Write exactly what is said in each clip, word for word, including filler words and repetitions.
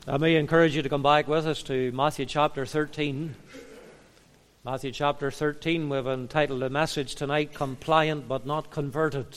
I may encourage you to come back with us to Matthew chapter thirteen. Matthew chapter thirteen, we've entitled the message tonight, Compliant but Not Converted.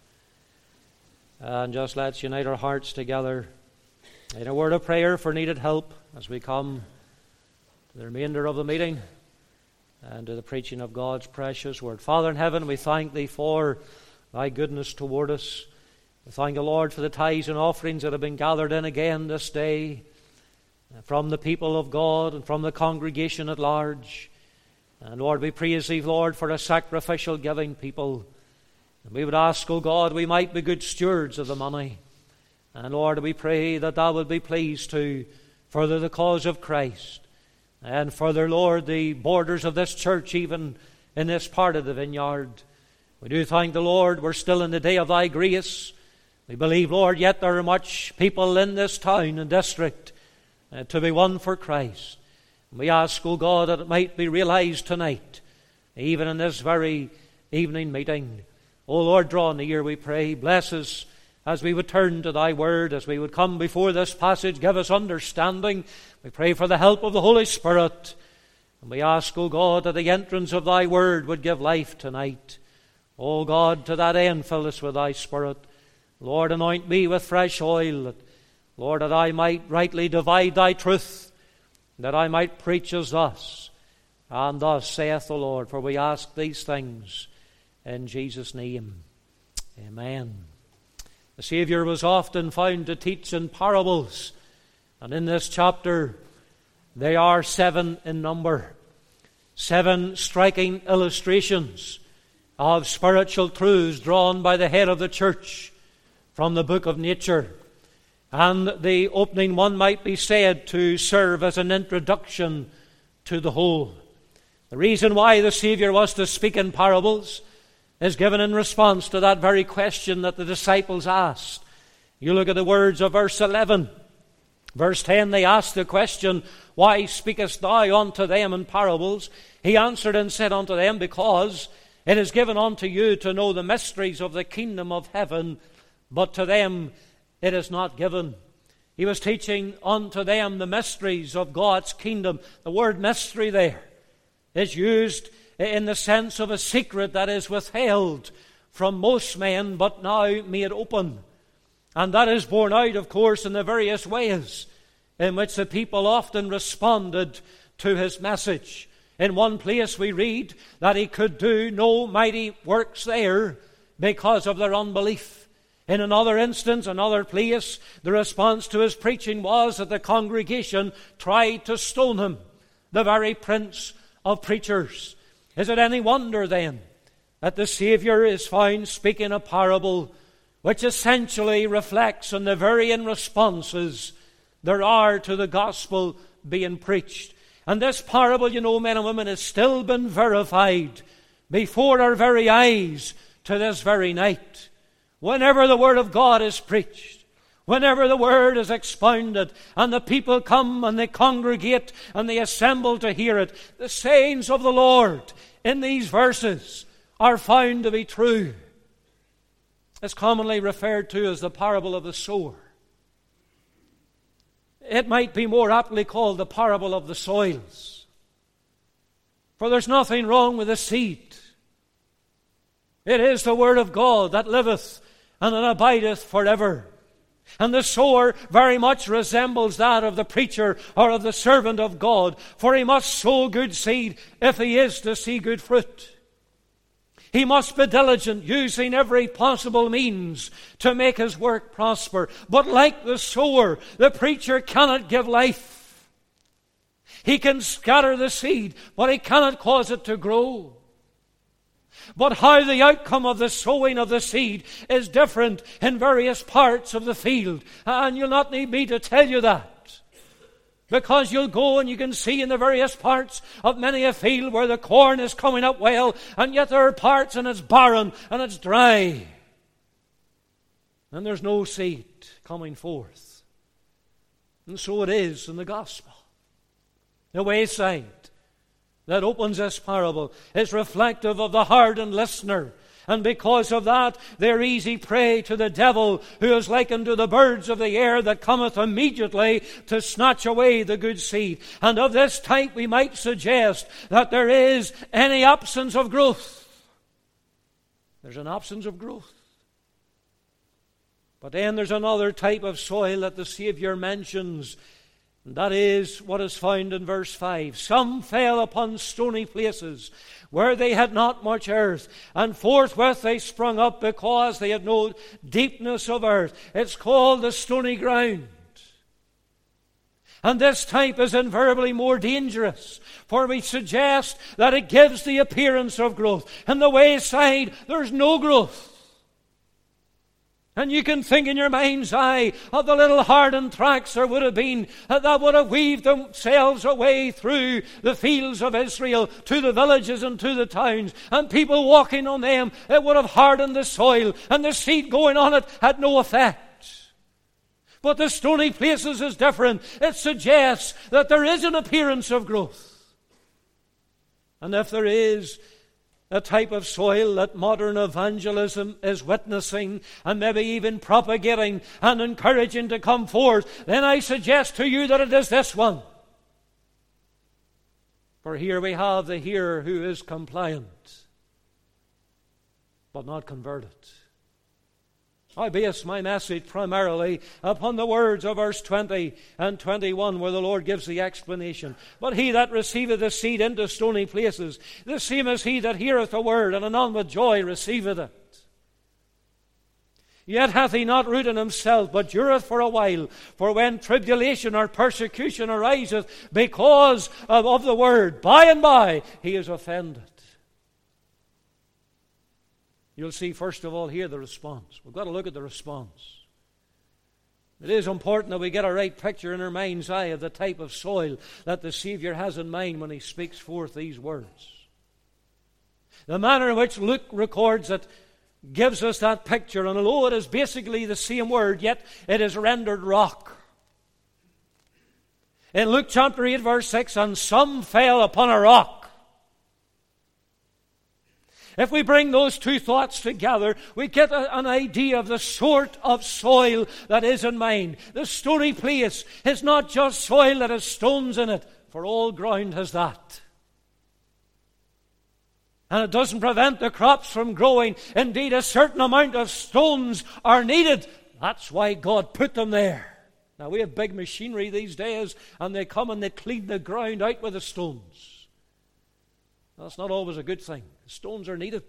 And just let's unite our hearts together in a word of prayer for needed help as we come to the remainder of the meeting and to the preaching of God's precious word. Father in heaven, we thank Thee for Thy goodness toward us. We thank the Lord for the tithes and offerings that have been gathered in again this day from the people of God and from the congregation at large. And Lord, we praise Thee, Lord, for a sacrificial giving people. And we would ask, O God, we might be good stewards of the money. And Lord, we pray that Thou would be pleased to further the cause of Christ. And further, Lord, the borders of this church, even in this part of the vineyard. We do thank the Lord, we're still in the day of Thy grace. We believe, Lord, yet there are much people in this town and district uh, to be won for Christ. And we ask, O God, that it might be realized tonight, even in this very evening meeting. O Lord, draw near, we pray. Bless us as we would turn to Thy word, as we would come before this passage. Give us understanding. We pray for the help of the Holy Spirit. And we ask, O God, that the entrance of Thy word would give life tonight. O God, to that end, fill us with Thy Spirit. Lord, anoint me with fresh oil, that, Lord, that I might rightly divide Thy truth, that I might preach as thus, and thus saith the Lord. For we ask these things in Jesus' name. Amen. The Saviour was often found to teach in parables, and in this chapter they are seven in number. Seven striking illustrations of spiritual truths drawn by the head of the church from the book of nature. And the opening one might be said to serve as an introduction to the whole. The reason why the Saviour was to speak in parables is given in response to that very question that the disciples asked. You look at the words of verse eleven. Verse ten, they asked the question, Why speakest thou unto them in parables? He answered and said unto them, Because it is given unto you to know the mysteries of the kingdom of heaven, but to them it is not given. He was teaching unto them the mysteries of God's kingdom. The word mystery there is used in the sense of a secret that is withheld from most men, but now made open. And that is borne out, of course, in the various ways in which the people often responded to His message. In one place we read that He could do no mighty works there because of their unbelief. In another instance, another place, the response to His preaching was that the congregation tried to stone Him, the very prince of preachers. Is it any wonder then that the Saviour is found speaking a parable which essentially reflects on the varying responses there are to the gospel being preached? And this parable, you know, men and women, has still been verified before our very eyes to this very night. Whenever the Word of God is preached, whenever the Word is expounded, and the people come and they congregate and they assemble to hear it, the sayings of the Lord in these verses are found to be true. It's commonly referred to as the parable of the sower. It might be more aptly called the parable of the soils. For there's nothing wrong with the seed. It is the Word of God that liveth and that abideth forever. And the sower very much resembles that of the preacher or of the servant of God, for he must sow good seed if he is to see good fruit. He must be diligent, using every possible means to make his work prosper. But like the sower, the preacher cannot give life. He can scatter the seed, but he cannot cause it to grow. But how the outcome of the sowing of the seed is different in various parts of the field. And you'll not need me to tell you that. Because you'll go and you can see in the various parts of many a field where the corn is coming up well, and yet there are parts and it's barren and it's dry. And there's no seed coming forth. And so it is in the gospel. The wayside that opens this parable is reflective of the hardened listener And because of that, they're easy prey to the devil, who is likened to the birds of the air that cometh immediately to snatch away the good seed. And of this type we might suggest that there is any absence of growth. There's an absence of growth. But then there's another type of soil that the Savior mentions, and that is what is found in verse five. Some fell upon stony places, where they had not much earth, and forthwith they sprung up, because they had no deepness of earth. It's called the stony ground. And this type is invariably more dangerous, for we suggest that it gives the appearance of growth. In the wayside, there's no growth. And you can think in your mind's eye of the little hardened tracks there would have been that would have weaved themselves away through the fields of Israel to the villages and to the towns. And people walking on them, it would have hardened the soil, and the seed going on it had no effect. But the stony places is different. It suggests that there is an appearance of growth. And if there is a type of soil that modern evangelism is witnessing and maybe even propagating and encouraging to come forth, then I suggest to you that it is this one. For here we have the hearer who is compliant, but not converted. I base my message primarily upon the words of verse twenty and twenty-one, where the Lord gives the explanation. But he that receiveth the seed into stony places, the same as he that heareth the word, and anon with joy receiveth it. Yet hath he not root in himself, but dureth for a while. For when tribulation or persecution ariseth because of, of the word, by and by he is offended. You'll see, first of all, here the response. We've got to look at the response. It is important that we get a right picture in our mind's eye of the type of soil that the Savior has in mind when he speaks forth these words. The manner in which Luke records it gives us that picture, and although it is basically the same word, yet it is rendered rock. In Luke chapter eight, verse six, and some fell upon a rock. If we bring those two thoughts together, we get a, an idea of the sort of soil that is in mind. The stony place is not just soil that has stones in it, for all ground has that. And it doesn't prevent the crops from growing. Indeed, a certain amount of stones are needed. That's why God put them there. Now, we have big machinery these days, and they come and they clean the ground out with the stones. That's not always a good thing. Stones are needed.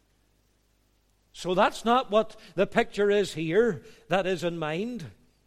So that's not what the picture is here that is in mind.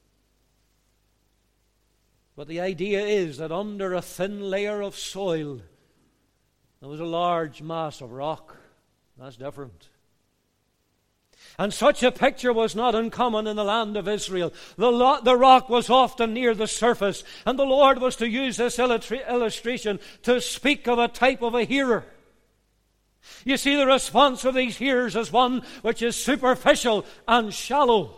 But the idea is that under a thin layer of soil, there was a large mass of rock. That's different. And such a picture was not uncommon in the land of Israel. The, lo- the rock was often near the surface, and the Lord was to use this illustra- illustration to speak of a type of a hearer. You see, the response of these hearers is one which is superficial and shallow.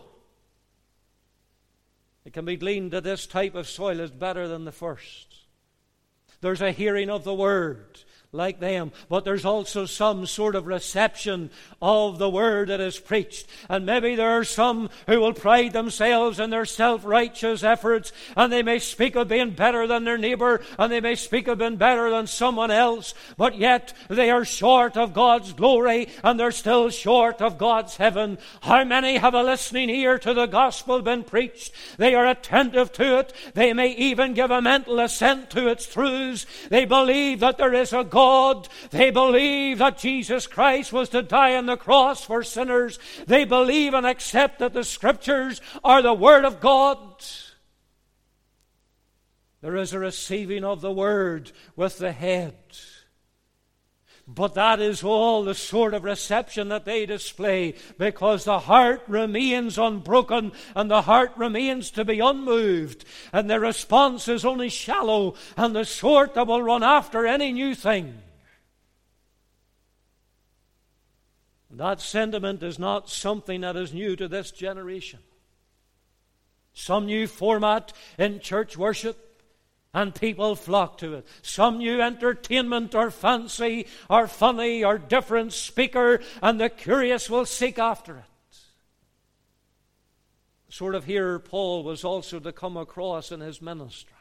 It can be gleaned that this type of soil is better than the first. There's a hearing of the word, like them, but there's also some sort of reception of the word that is preached. And maybe there are some who will pride themselves in their self-righteous efforts, and they may speak of being better than their neighbor, and they may speak of being better than someone else, but yet they are short of God's glory, and they're still short of God's heaven. How many have a listening ear to the gospel been preached? They are attentive to it. They may even give a mental assent to its truths. They believe that there is a God. God. They believe that Jesus Christ was to die on the cross for sinners. They believe and accept that the Scriptures are the Word of God. There is a receiving of the Word with the head. But that is all the sort of reception that they display, because the heart remains unbroken and the heart remains to be unmoved, and their response is only shallow and the sort that will run after any new thing. That sentiment is not something that is new to this generation. Some new format in church worship, And people flock to it. Some new entertainment or fancy or funny or different speaker, and the curious will seek after it. The sort of hearer Paul was also to come across in his ministry.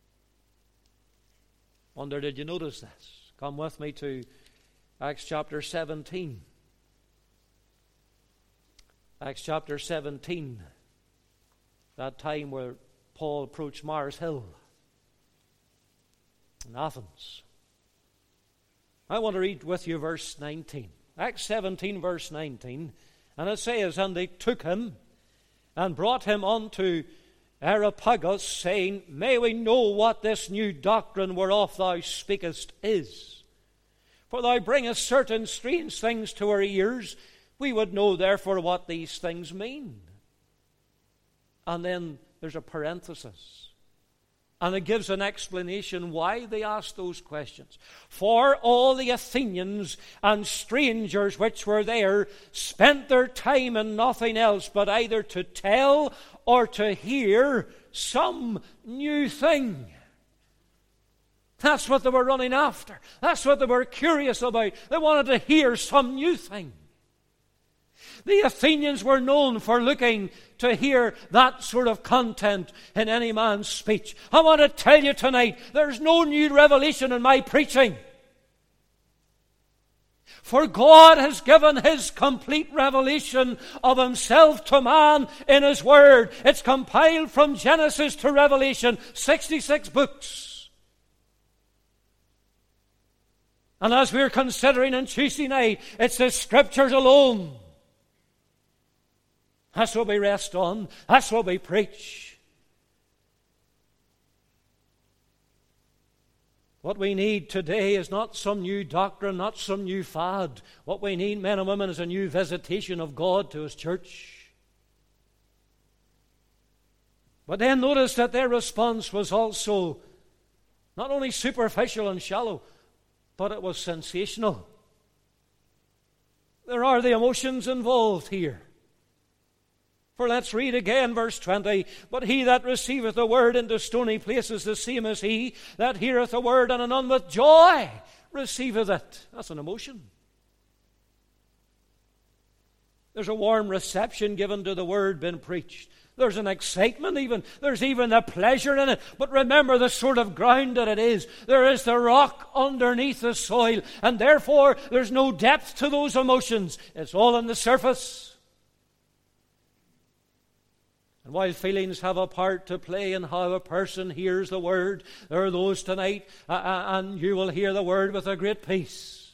Wonder, did you notice this? Come with me to Acts chapter seventeen. Acts chapter seventeen. That time where Paul approached Mars Hill in Athens. I want to read with you verse nineteen. Acts seventeen, verse nineteen. And it says, and they took him and brought him unto Areopagus, saying, may we know what this new doctrine whereof thou speakest is. For thou bringest certain strange things to our ears. We would know therefore what these things mean. And then there's a parenthesis. And it gives an explanation why they asked those questions. For all the Athenians and strangers which were there spent their time in nothing else but either to tell or to hear some new thing. That's what they were running after. That's what they were curious about. They wanted to hear some new thing. The Athenians were known for looking to hear that sort of content in any man's speech. I want to tell you tonight, there's no new revelation in my preaching. For God has given His complete revelation of Himself to man in His Word. It's compiled from Genesis to Revelation, sixty-six books. And as we're considering on Tuesday night, it's the Scriptures alone. That's what we rest on. That's what we preach. What we need today is not some new doctrine, not some new fad. What we need, men and women, is a new visitation of God to His church. But then notice that their response was also not only superficial and shallow, but it was sensational. There are the emotions involved here. For let's read again verse twenty. But he that receiveth the word into stony places, the same as he that heareth the word, and anon with joy receiveth it. That's an emotion. There's a warm reception given to the word being preached. There's an excitement even. There's even a pleasure in it. But remember the sort of ground that it is. There is the rock underneath the soil. And therefore there's no depth to those emotions. It's all on the surface. And while feelings have a part to play in how a person hears the word, there are those tonight, uh, and you will hear the word with a great peace.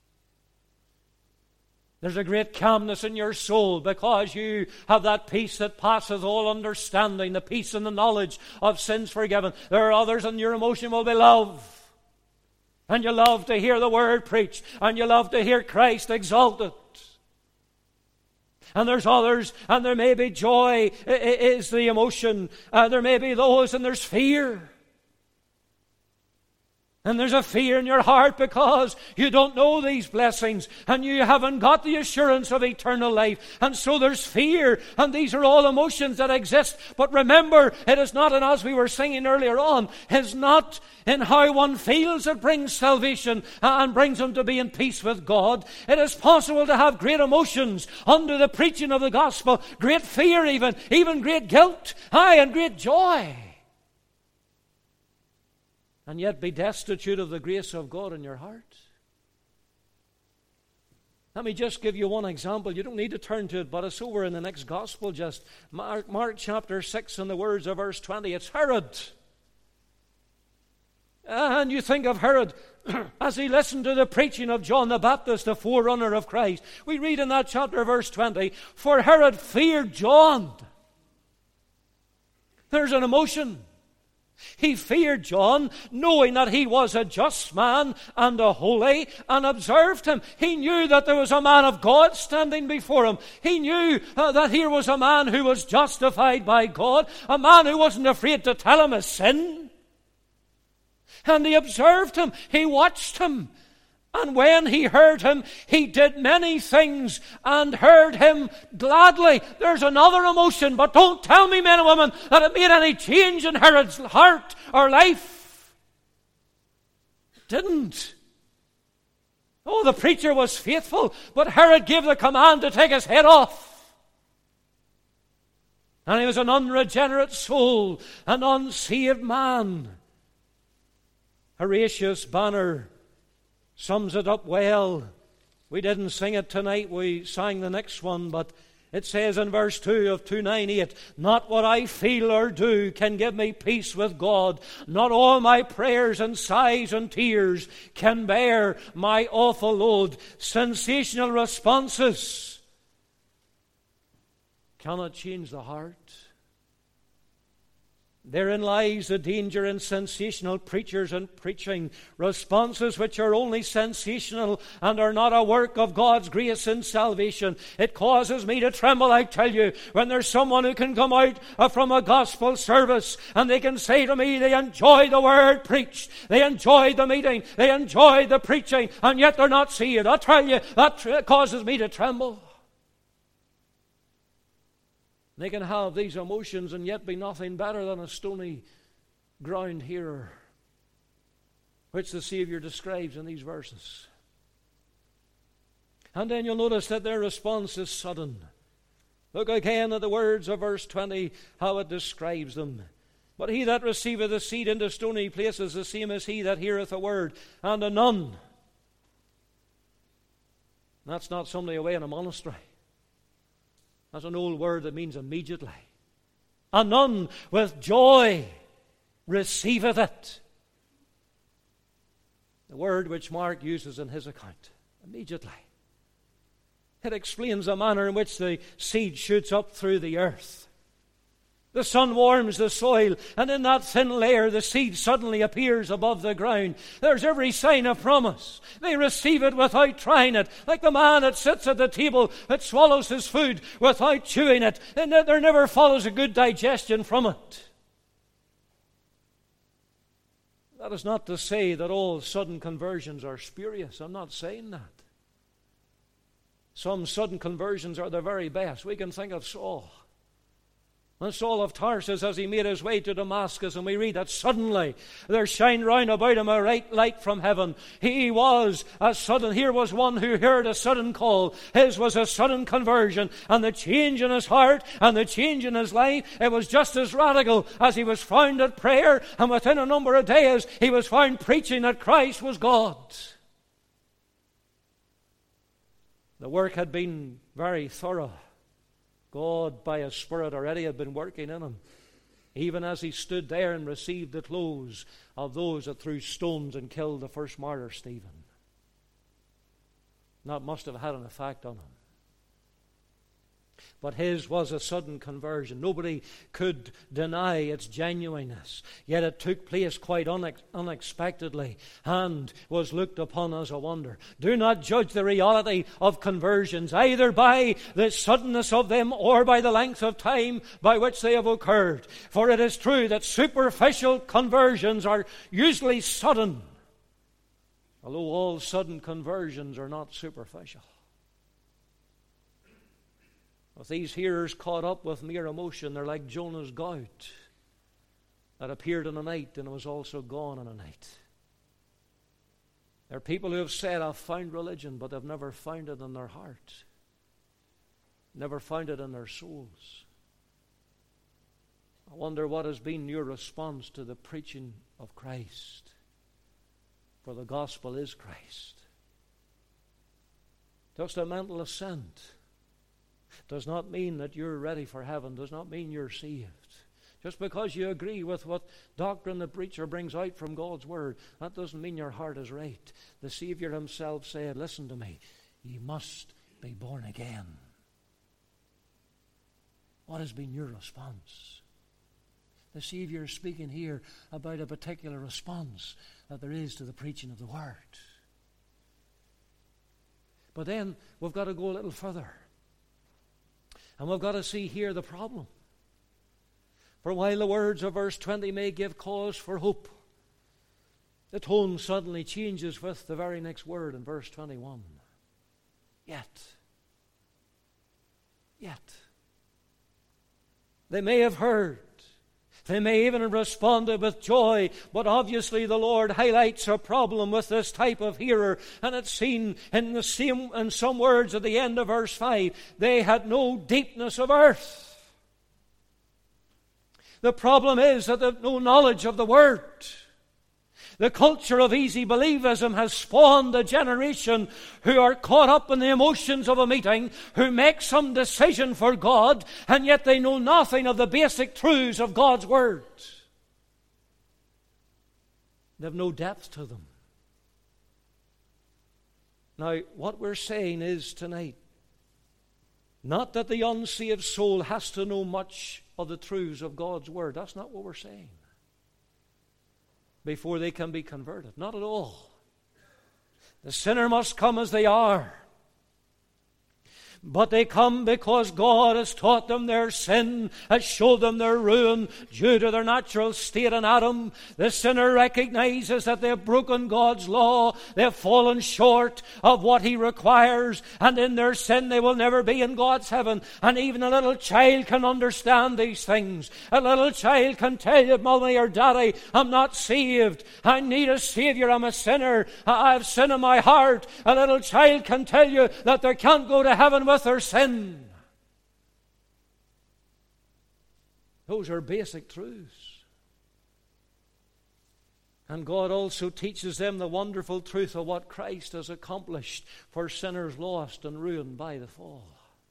There's a great calmness in your soul because you have that peace that passeth all understanding, the peace and the knowledge of sins forgiven. There are others, and your emotion will be love. And you love to hear the word preached, and you love to hear Christ exalted. And there's others, and there may be joy is the emotion. Uh, there may be those, and there's fear. And there's a fear in your heart because you don't know these blessings and you haven't got the assurance of eternal life. And so there's fear, and these are all emotions that exist. But remember, it is not, and as we were singing earlier on, it's not in how one feels that brings salvation and brings him to be in peace with God. It is possible to have great emotions under the preaching of the gospel, great fear even, even great guilt, aye, and great joy. And yet be destitute of the grace of God in your heart. Let me just give you one example. You don't need to turn to it, but it's over in the next gospel, just Mark, Mark chapter six and the words of verse twenty. It's Herod. And you think of Herod as he listened to the preaching of John the Baptist, the forerunner of Christ. We read in that chapter, verse twenty, for Herod feared John. There's an emotion. He feared John, knowing that he was a just man and a holy, and observed him. He knew that there was a man of God standing before him. He knew uh, that here was a man who was justified by God, a man who wasn't afraid to tell him his sin. And he observed him, he watched him. And when he heard him, he did many things and heard him gladly. There's another emotion, but don't tell me, men and women, that it made any change in Herod's heart or life. didn't. Oh, the preacher was faithful, but Herod gave the command to take his head off. And he was an unregenerate soul, an unsaved man. Horatius Banner sums it up well. We didn't sing it tonight, we sang the next one, but it says in verse two of two ninety-eight, not what I feel or do can give me peace with God. Not all my prayers and sighs and tears can bear my awful load. Sensational responses cannot change the heart. Therein lies the danger in sensational preachers and preaching. Responses which are only sensational and are not a work of God's grace and salvation. It causes me to tremble, I tell you, when there's someone who can come out from a gospel service and they can say to me they enjoy the word preached, they enjoy the meeting, they enjoy the preaching, and yet they're not saved. I tell you, that causes me to tremble. They can have these emotions and yet be nothing better than a stony ground hearer, which the Savior describes in these verses. And then you'll notice that their response is sudden. Look again at the words of verse twenty, how it describes them. But he that receiveth the seed into stony places, the same as he that heareth the word, and anon. That's not somebody away in a monastery. That's an old word that means immediately. Anon, with joy, receiveth it. The word which Mark uses in his account. Immediately. It explains the manner in which the seed shoots up through the earth. The sun warms the soil, and in that thin layer the seed suddenly appears above the ground. There's every sign of promise. They receive it without trying it, like the man that sits at the table that swallows his food without chewing it, and there never follows a good digestion from it. That is not to say that all sudden conversions are spurious. I'm not saying that. Some sudden conversions are the very best. We can think of Saul. And Saul of Tarsus, as he made his way to Damascus, and we read that suddenly there shined round about him a right light from heaven. He was a sudden, here was one who heard a sudden call. His was a sudden conversion, and the change in his heart and the change in his life, it was just as radical as he was found at prayer, and within a number of days he was found preaching that Christ was God. The work had been very thorough. God, by His Spirit, already had been working in him, even as he stood there and received the clothes of those that threw stones and killed the first martyr, Stephen. That must have had an effect on him. But his was a sudden conversion. Nobody could deny its genuineness. Yet it took place quite unex- unexpectedly and was looked upon as a wonder. Do not judge the reality of conversions either by the suddenness of them or by the length of time by which they have occurred. For it is true that superficial conversions are usually sudden, although all sudden conversions are not superficial. With these hearers caught up with mere emotion, they're like Jonah's gout that appeared in a night and was also gone in a night. There are people who have said, I've found religion, but they've never found it in their heart, never found it in their souls. I wonder what has been your response to the preaching of Christ, for the gospel is Christ. Just a mental assent does not mean that you're ready for heaven, does not mean you're saved. Just because you agree with what doctrine the preacher brings out from God's Word, that doesn't mean your heart is right. The Savior Himself said, listen to me, ye must be born again. What has been your response? The Savior is speaking here about a particular response that there is to the preaching of the Word. But then we've got to go a little further. And we've got to see here the problem. For while the words of verse twenty may give cause for hope, the tone suddenly changes with the very next word in verse twenty-one. Yet. Yet. They may have heard. They may even have responded with joy, but obviously the Lord highlights a problem with this type of hearer, and it's seen in the same in some words at the end of verse five. They had no deepness of earth. The problem is that they have no knowledge of the Word. The culture of easy believism has spawned a generation who are caught up in the emotions of a meeting, who make some decision for God, and yet they know nothing of the basic truths of God's Word. They have no depth to them. Now, what we're saying is tonight, not that the unsaved soul has to know much of the truths of God's Word. That's not what we're saying. Before they can be converted. Not at all. The sinner must come as they are. But they come because God has taught them their sin, has showed them their ruin due to their natural state in Adam. The sinner recognizes that they have broken God's law. They have fallen short of what He requires. And in their sin they will never be in God's heaven. And even a little child can understand these things. A little child can tell you, Mommy or Daddy, I'm not saved. I need a Savior. I'm a sinner. I have sin in my heart. A little child can tell you that they can't go to heaven with their sin. Those are basic truths. And God also teaches them the wonderful truth of what Christ has accomplished for sinners lost and ruined by the fall.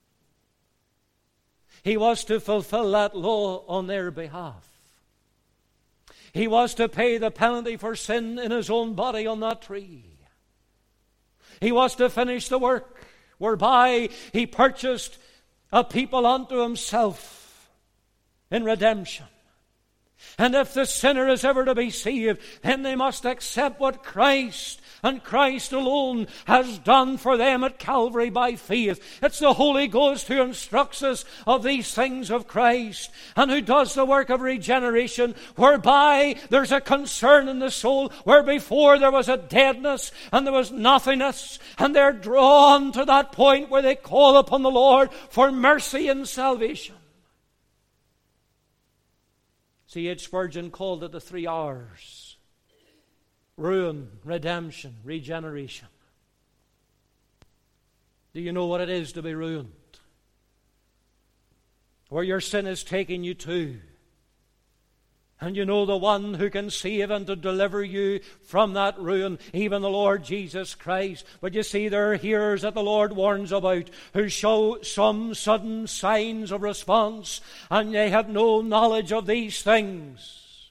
He was to fulfill that law on their behalf. He was to pay the penalty for sin in His own body on that tree. He was to finish the work whereby He purchased a people unto Himself in redemption. And if the sinner is ever to be saved, then they must accept what Christ and Christ alone has done for them at Calvary by faith. It's the Holy Ghost who instructs us of these things of Christ and who does the work of regeneration, whereby there's a concern in the soul where before there was a deadness and there was nothingness, and they're drawn to that point where they call upon the Lord for mercy and salvation. C H Spurgeon called it the three R's: ruin, redemption, regeneration. Do you know what it is to be ruined? Where your sin is taking you to. And you know the one who can save and to deliver you from that ruin, even the Lord Jesus Christ. But you see, there are hearers that the Lord warns about who show some sudden signs of response, and they have no knowledge of these things.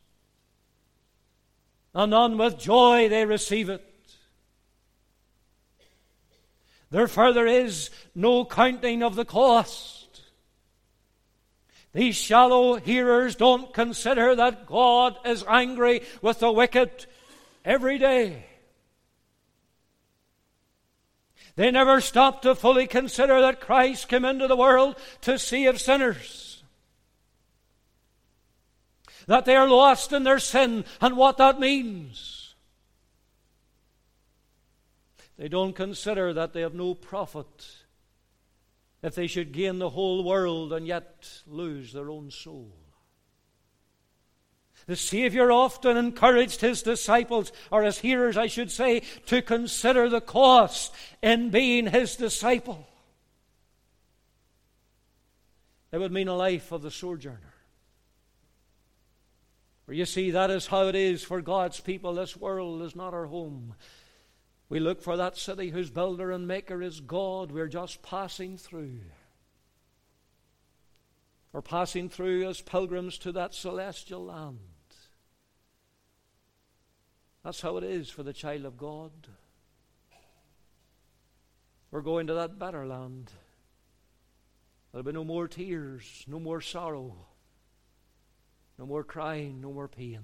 And none with joy they receive it. There further is no counting of the cost. These shallow hearers don't consider that God is angry with the wicked every day. They never stop to fully consider that Christ came into the world to save sinners. That they are lost in their sin and what that means. They don't consider that they have no profit if they should gain the whole world and yet lose their own soul. The Savior often encouraged His disciples, or His hearers I should say, to consider the cost in being His disciple. It would mean a life of the sojourner. For you see, that is how it is for God's people. This world is not our home. We look for that city whose builder and maker is God. We're just passing through. We're passing through as pilgrims to that celestial land. That's how it is for the child of God. We're going to that better land. There'll be no more tears, no more sorrow, no more crying, no more pain.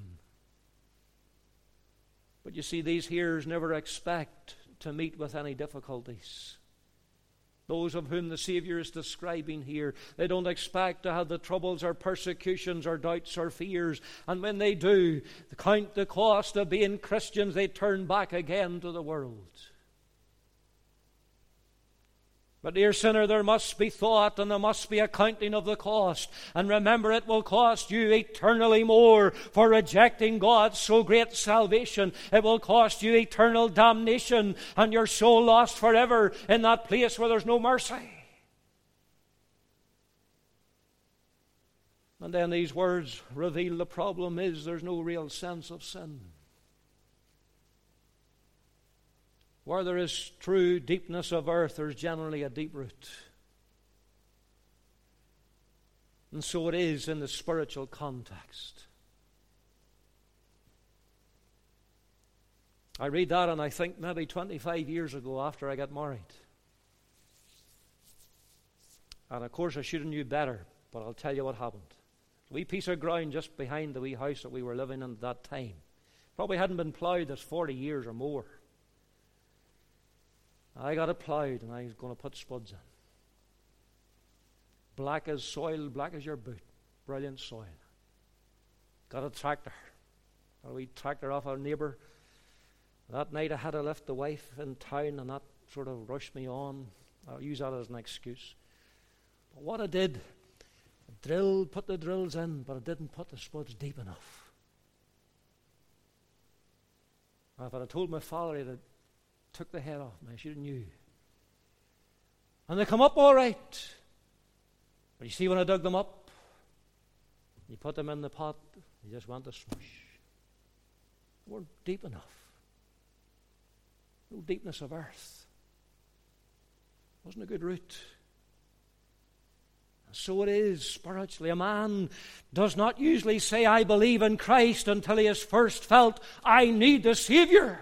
But you see, these hearers never expect to meet with any difficulties. Those of whom the Savior is describing here, they don't expect to have the troubles or persecutions or doubts or fears. And when they do, count the cost of being Christians, they turn back again to the world. But dear sinner, there must be thought and there must be accounting of the cost. And remember, it will cost you eternally more for rejecting God's so great salvation. It will cost you eternal damnation and your soul lost forever in that place where there's no mercy. And then these words reveal the problem is there's no real sense of sin. Where there is true deepness of earth, there's generally a deep root. And so it is in the spiritual context. I read that and I think maybe twenty-five years ago after I got married. And of course I should have knew better, but I'll tell you what happened. A wee piece of ground just behind the wee house that we were living in at that time. Probably hadn't been ploughed this forty years or more. I got it ploughed and I was going to put spuds in. Black as soil, black as your boot. Brilliant soil. Got a tractor. Got a wee tractor off our neighbour. That night I had to lift the wife in town and that sort of rushed me on. I'll use that as an excuse. But what I did, I drilled, put the drills in, but I didn't put the spuds deep enough. And if I had told my father, he'd have took the head off me. I should have knew. And they come up all right. But you see, when I dug them up, you put them in the pot, you just went to smush. They weren't deep enough. No deepness of earth. Wasn't a good root. And so it is spiritually. A man does not usually say, I believe in Christ, until he has first felt, I need the Savior.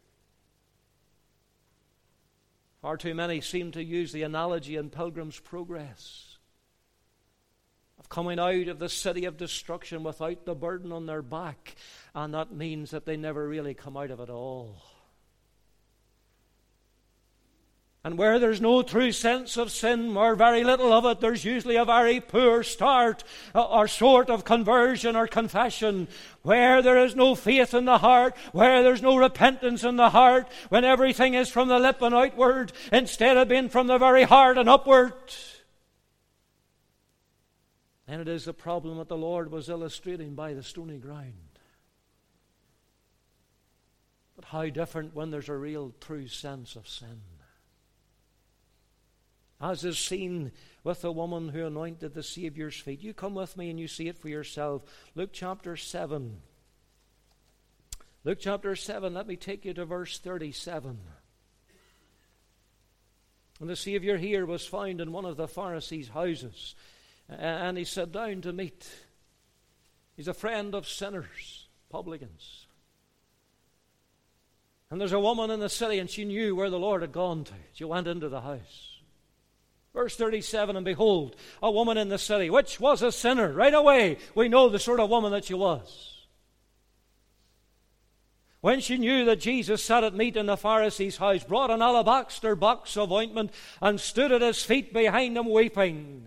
Far too many seem to use the analogy in Pilgrim's Progress of coming out of the city of destruction without the burden on their back, and that means that they never really come out of it all. And where there's no true sense of sin, or very little of it, there's usually a very poor start or sort of conversion or confession. Where there is no faith in the heart, where there's no repentance in the heart, when everything is from the lip and outward, instead of being from the very heart and upward. And it is the problem that the Lord was illustrating by the stony ground. But how different when there's a real true sense of sin. As is seen with the woman who anointed the Saviour's feet. You come with me and you see it for yourself. Luke chapter seven. Luke chapter seven, let me take you to verse thirty-seven. And the Saviour here was found in one of the Pharisees' houses. And he sat down to meat. He's a friend of sinners, publicans. And there's a woman in the city and she knew where the Lord had gone to. She went into the house. Verse thirty-seven, and behold, a woman in the city, which was a sinner. Right away, we know the sort of woman that she was. When she knew that Jesus sat at meat in the Pharisee's house, brought an alabaster box of ointment, and stood at his feet behind him weeping,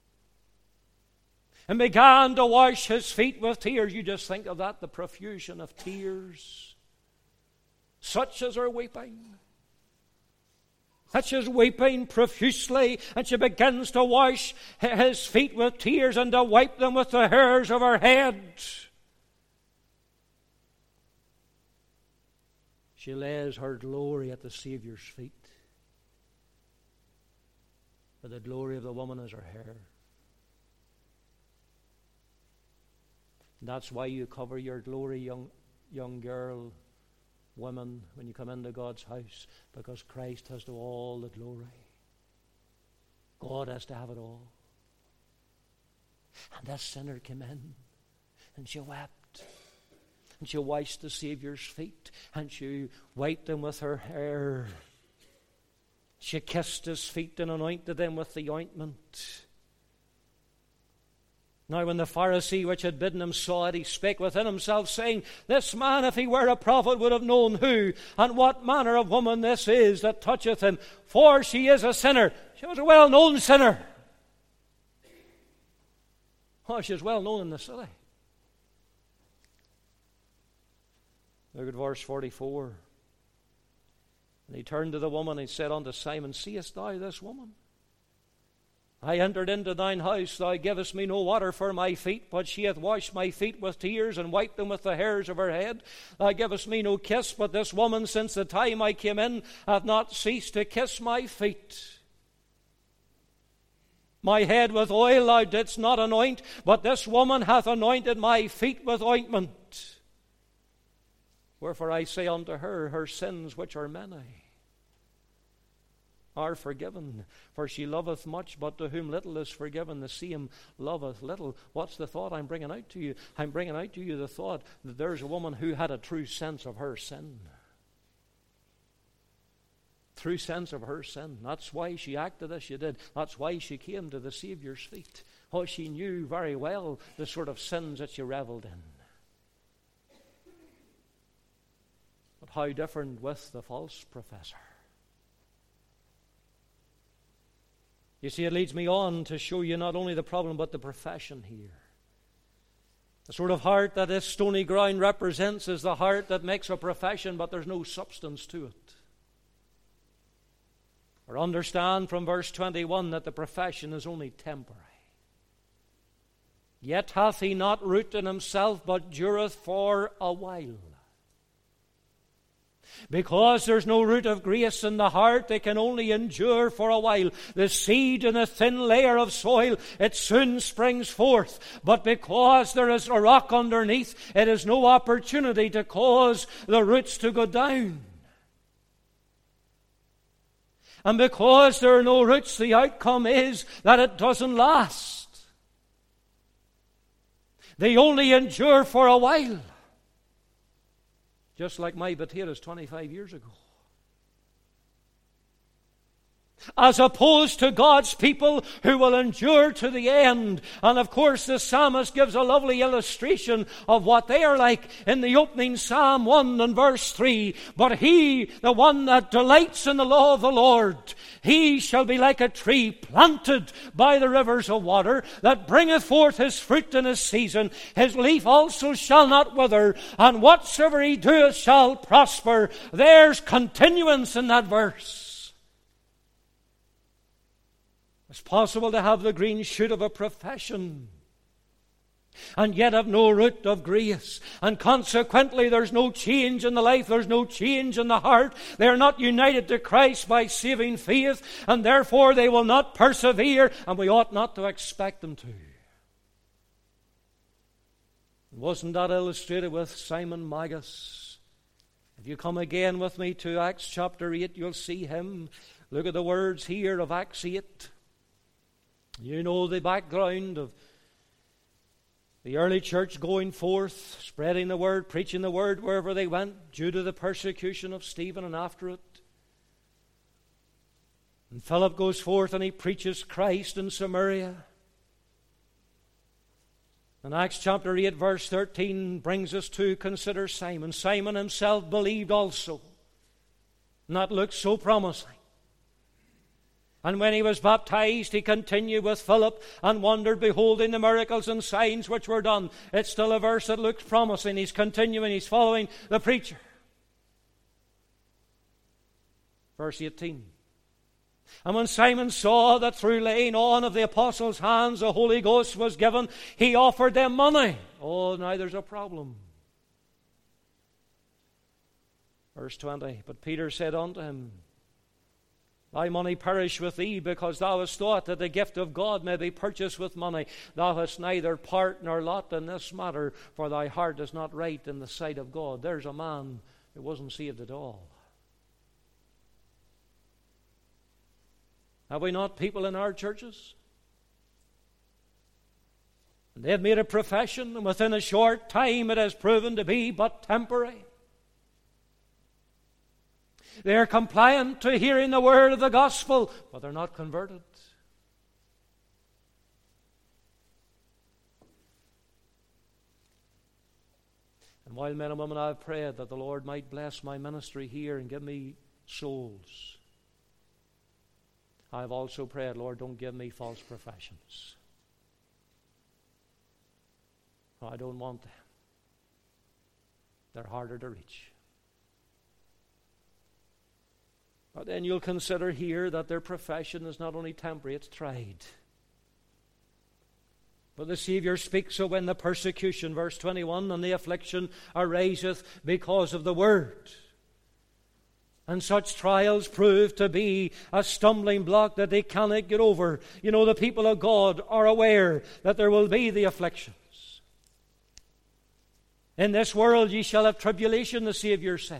and began to wash his feet with tears. You just think of that, the profusion of tears, such as are weeping. Such as weeping profusely, and she begins to wash his feet with tears and to wipe them with the hairs of her head. She lays her glory at the Saviour's feet. For the glory of the woman is her hair. And that's why you cover your glory, young, young girl, women, when you come into God's house, because Christ has to all the glory. God has to have it all. And this sinner came in, and she wept, and she washed the Saviour's feet, and she wiped them with her hair. She kissed his feet and anointed them with the ointment. Now when the Pharisee which had bidden him saw it, he spake within himself, saying, This man, if he were a prophet, would have known who and what manner of woman this is that toucheth him, for she is a sinner. She was a well-known sinner. Oh, she was well-known in the city. Look at verse forty-four. And he turned to the woman and he said unto Simon, Seest thou this woman? I entered into thine house, thou gavest me no water for my feet, but she hath washed my feet with tears and wiped them with the hairs of her head. Thou gavest me no kiss, but this woman since the time I came in hath not ceased to kiss my feet. My head with oil thou didst not anoint, but this woman hath anointed my feet with ointment. Wherefore I say unto her, her sins, which are many, are forgiven. For she loveth much, but to whom little is forgiven, the same loveth little. What's the thought I'm bringing out to you? I'm bringing out to you the thought that there's a woman who had a true sense of her sin. True sense of her sin. That's why she acted as she did. That's why she came to the Saviour's feet. Oh, she knew very well the sort of sins that she reveled in. But how different with the false professor. You see, it leads me on to show you not only the problem, but the profession here. The sort of heart that this stony ground represents is the heart that makes a profession, but there's no substance to it. Or understand from verse twenty-one that the profession is only temporary. Yet hath he not root in himself, but dureth for a while. Because there's no root of grace in the heart, they can only endure for a while. The seed in a thin layer of soil, it soon springs forth. But because there is a rock underneath, it is no opportunity to cause the roots to go down. And because there are no roots, the outcome is that it doesn't last. They only endure for a while. Just like my potatoes twenty-five years ago. As opposed to God's people who will endure to the end. And of course the psalmist gives a lovely illustration of what they are like in the opening Psalm one and verse three. But he, the one that delights in the law of the Lord, he shall be like a tree planted by the rivers of water, that bringeth forth his fruit in his season. His leaf also shall not wither, and whatsoever he doeth shall prosper. There's continuance in that verse. It's possible to have the green shoot of a profession and yet have no root of grace. And consequently there's no change in the life, there's no change in the heart. They're not united to Christ by saving faith, and therefore they will not persevere, and we ought not to expect them to. Wasn't that illustrated with Simon Magus? If you come again with me to Acts chapter eight, you'll see him. Look at the words here of Acts eight. You know the background of the early church going forth, spreading the word, preaching the word wherever they went, due to the persecution of Stephen and after it. And Philip goes forth and he preaches Christ in Samaria. And Acts chapter eight verse thirteen brings us to consider Simon. Simon himself believed also. And that looked so promising. And when he was baptized, he continued with Philip and wondered, beholding the miracles and signs which were done. It's still a verse that looks promising. He's continuing, he's following the preacher. Verse eighteen. And when Simon saw that through laying on of the apostles' hands the Holy Ghost was given, he offered them money. Oh, now there's a problem. Verse twenty. But Peter said unto him, Thy money perish with thee, because thou hast thought that the gift of God may be purchased with money. Thou hast neither part nor lot in this matter, for thy heart is not right in the sight of God. There's a man who wasn't saved at all. Have we not people in our churches? And they've made a profession, and within a short time it has proven to be but temporary. They are compliant to hearing the word of the gospel, but they're not converted. And while men and women, I've prayed that the Lord might bless my ministry here and give me souls, I've also prayed, Lord, don't give me false professions. I don't want them. They're harder to reach. But then you'll consider here that their profession is not only temporary, it's tried. But the Saviour speaks of when the persecution, verse twenty-one, and the affliction ariseth because of the word. And such trials prove to be a stumbling block that they cannot get over. You know, the people of God are aware that there will be the afflictions. In this world ye shall have tribulation, the Saviour said.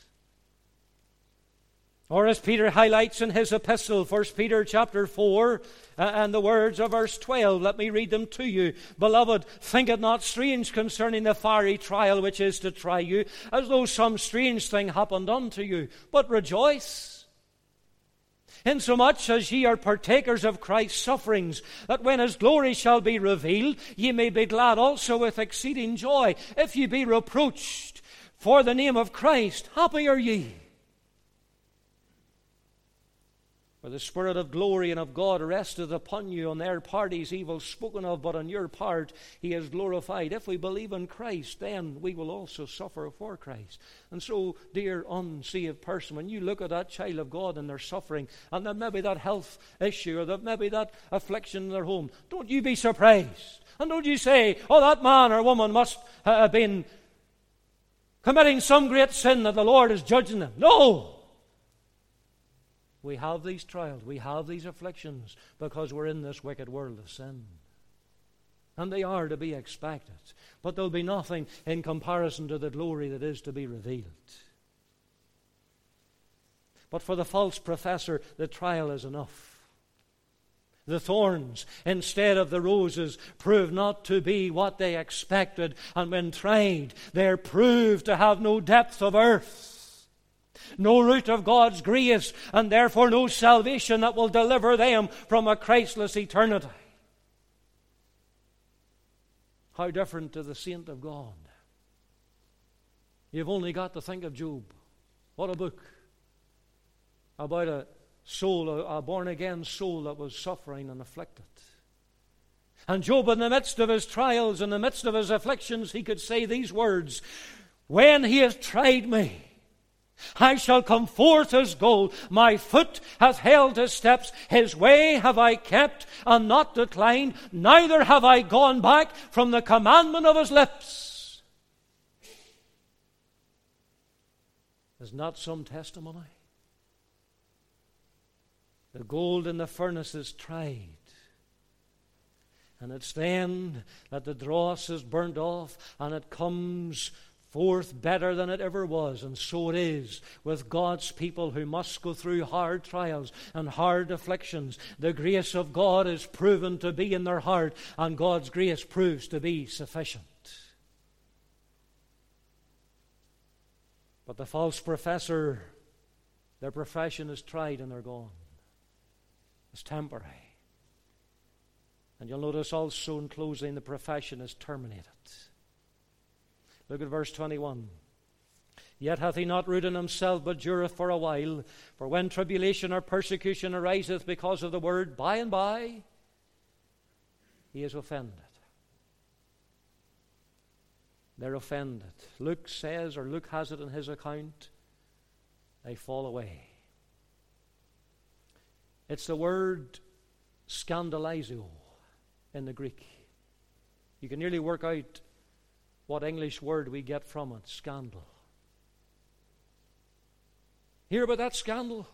Or as Peter highlights in his epistle, First Peter chapter four, uh, and the words of verse twelve, let me read them to you. Beloved, think it not strange concerning the fiery trial which is to try you, as though some strange thing happened unto you. But rejoice, insomuch as ye are partakers of Christ's sufferings, that when his glory shall be revealed, ye may be glad also with exceeding joy. If ye be reproached for the name of Christ, happy are ye. For the Spirit of glory and of God resteth upon you. On their part he is evil spoken of, but on your part he is glorified. If we believe in Christ, then we will also suffer for Christ. And so, dear unsaved person, when you look at that child of God and their suffering, and then maybe that health issue, or that maybe that affliction in their home, don't you be surprised. And don't you say, oh, that man or woman must have been committing some great sin that the Lord is judging them. No! We have these trials, we have these afflictions because we're in this wicked world of sin. And they are to be expected. But there'll be nothing in comparison to the glory that is to be revealed. But for the false professor, the trial is enough. The thorns, instead of the roses, prove not to be what they expected. And when tried, they're proved to have no depth of earth, no root of God's grace, and therefore no salvation that will deliver them from a Christless eternity. How different to the saint of God. You've only got to think of Job. What a book about a soul, a born-again soul that was suffering and afflicted. And Job, in the midst of his trials, in the midst of his afflictions, he could say these words, when he has tried me, I shall come forth as gold. My foot hath held his steps. His way have I kept and not declined. Neither have I gone back from the commandment of his lips. Is not some testimony? The gold in the furnace is tried. And it's then that the dross is burnt off and it comes forth better than it ever was. And so it is with God's people who must go through hard trials and hard afflictions. The grace of God is proven to be in their heart, and God's grace proves to be sufficient. But the false professor, their profession is tried and they're gone. It's temporary. And you'll notice also in closing, the profession is terminated. Look at verse twenty-one. Yet hath he not root in himself, but dureth for a while. For when tribulation or persecution ariseth because of the word, by and by he is offended. They're offended. Luke says, or Luke has it in his account, they fall away. It's the word scandalizo in the Greek. You can nearly work out what English word we get from it, scandal. Hear about that scandal?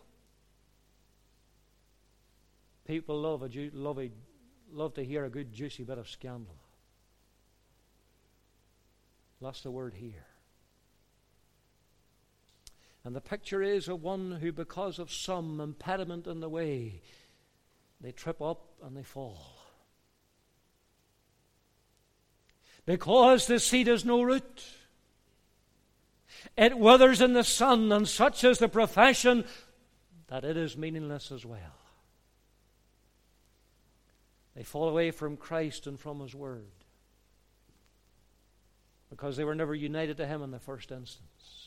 People love a ju- love a, love to hear a good juicy bit of scandal. That's the word here. And the picture is of one who, because of some impediment in the way, they trip up and they fall. Because the seed has no root. It withers in the sun, and such is the profession that it is meaningless as well. They fall away from Christ and from His Word because they were never united to Him in the first instance.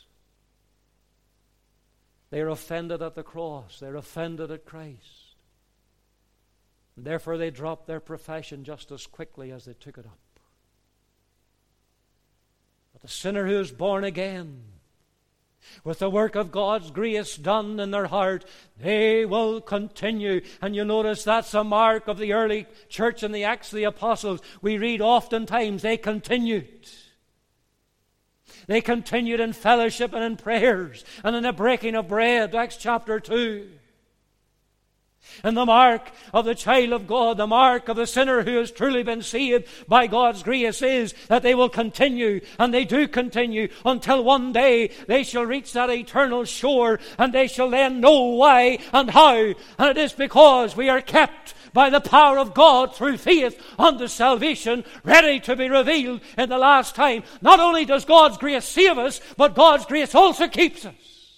They are offended at the cross. They are offended at Christ. And therefore they drop their profession just as quickly as they took it up. But the sinner who is born again, with the work of God's grace done in their heart, they will continue. And you notice that's a mark of the early church in the Acts of the Apostles. We read oftentimes they continued. They continued in fellowship and in prayers and in the breaking of bread, Acts chapter two. And the mark of the child of God, the mark of the sinner who has truly been saved by God's grace is that they will continue, and they do continue, until one day they shall reach that eternal shore, and they shall then know why and how. And it is because we are kept by the power of God through faith unto salvation, ready to be revealed in the last time. Not only does God's grace save us, but God's grace also keeps us.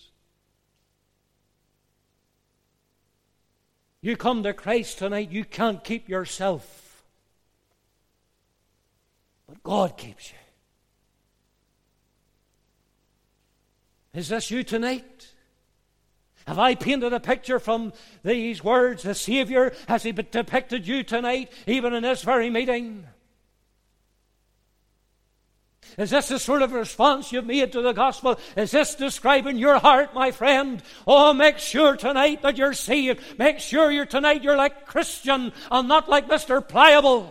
You come to Christ tonight, you can't keep yourself. But God keeps you. Is this you tonight? Have I painted a picture from these words? The Savior, has He depicted you tonight, even in this very meeting? Is this the sort of response you've made to the gospel? Is this describing your heart, my friend? Oh, make sure tonight that you're saved. Make sure you're tonight you're like Christian and not like Mister Pliable.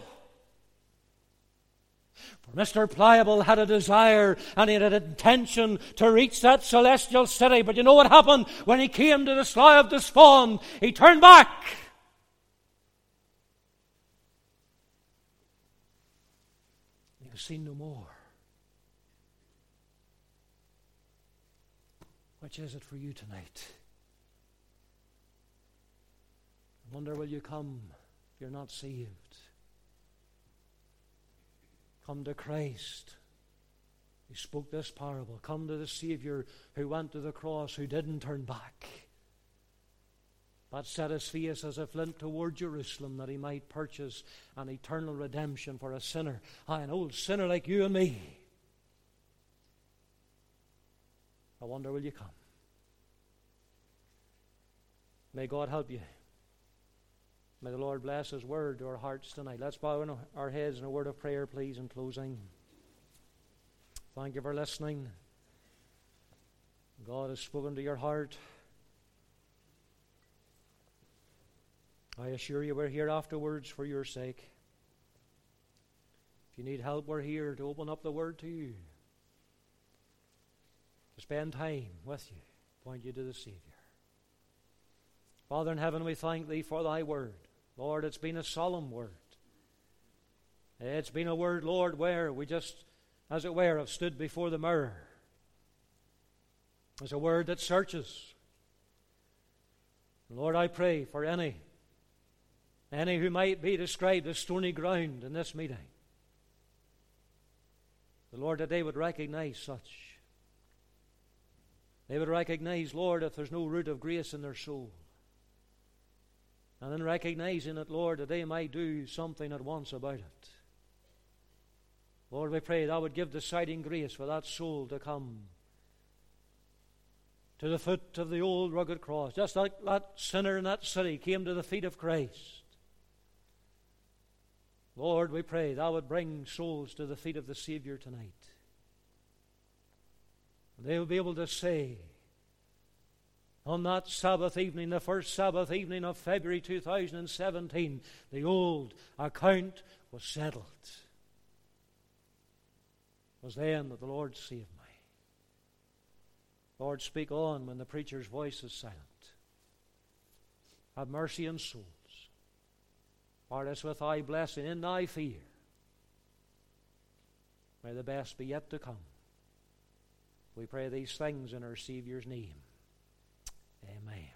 For Mister Pliable had a desire and he had an intention to reach that celestial city. But you know what happened? When he came to the Slough of Despond, he turned back. He was seen no more. Which is it for you tonight? I wonder, will you come if you're not saved? Come to Christ. He spoke this parable. Come to the Savior who went to the cross, who didn't turn back, but set his face as a flint toward Jerusalem, that he might purchase an eternal redemption for a sinner, aye, an old sinner like you and me. I wonder, will you come? May God help you. May the Lord bless His word to our hearts tonight. Let's bow in our heads in a word of prayer, please, in closing. Thank you for listening. God has spoken to your heart. I assure you we're here afterwards for your sake. If you need help, we're here to open up the word to you, to spend time with you, point you to the Savior. Father in heaven, we thank Thee for Thy word. Lord, it's been a solemn word. It's been a word, Lord, where we just, as it were, have stood before the mirror. It's a word that searches. Lord, I pray for any, any who might be described as stony ground in this meeting, the Lord, that they would recognize such. They would recognize, Lord, if there's no root of grace in their soul. And in recognizing it, Lord, that they might do something at once about it. Lord, we pray Thou would give deciding grace for that soul to come to the foot of the old rugged cross, just like that sinner in that city came to the feet of Christ. Lord, we pray Thou would bring souls to the feet of the Savior tonight. They will be able to say, on that Sabbath evening, the first Sabbath evening of February two thousand seventeen, the old account was settled. It was then that the Lord saved me. Lord, speak on when the preacher's voice is silent. Have mercy on souls. Part us with Thy blessing in Thy fear. May the best be yet to come. We pray these things in our Savior's name. Amen.